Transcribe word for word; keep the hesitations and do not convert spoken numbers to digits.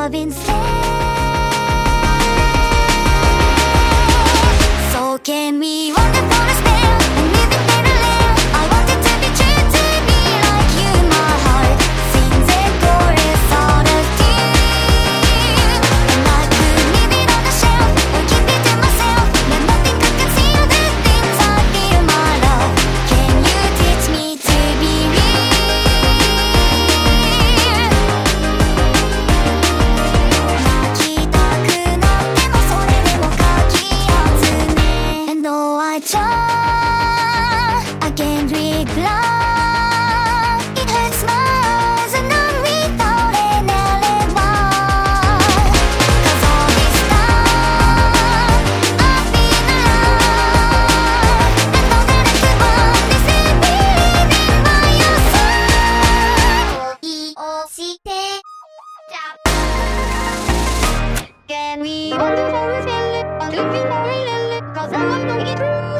love instead. So can we wander for a spell and live in Neverland? I want it to be true to me like you, my heart sings a chorus out of tune. And I could leave it on the shelf or keep it to myself, but nothing could conceal the things I feel, my love. Can you teach me to be real?泣きたくなってもそれでもかき集め And though I try, I can't reply. It hurts my eyes and I'm without an alibi. 'Cause all this time I've been alive, and all that I could want is to be living by your side. 恋をしてCan we wander for a spell, to be very little, 'cause I know it's true.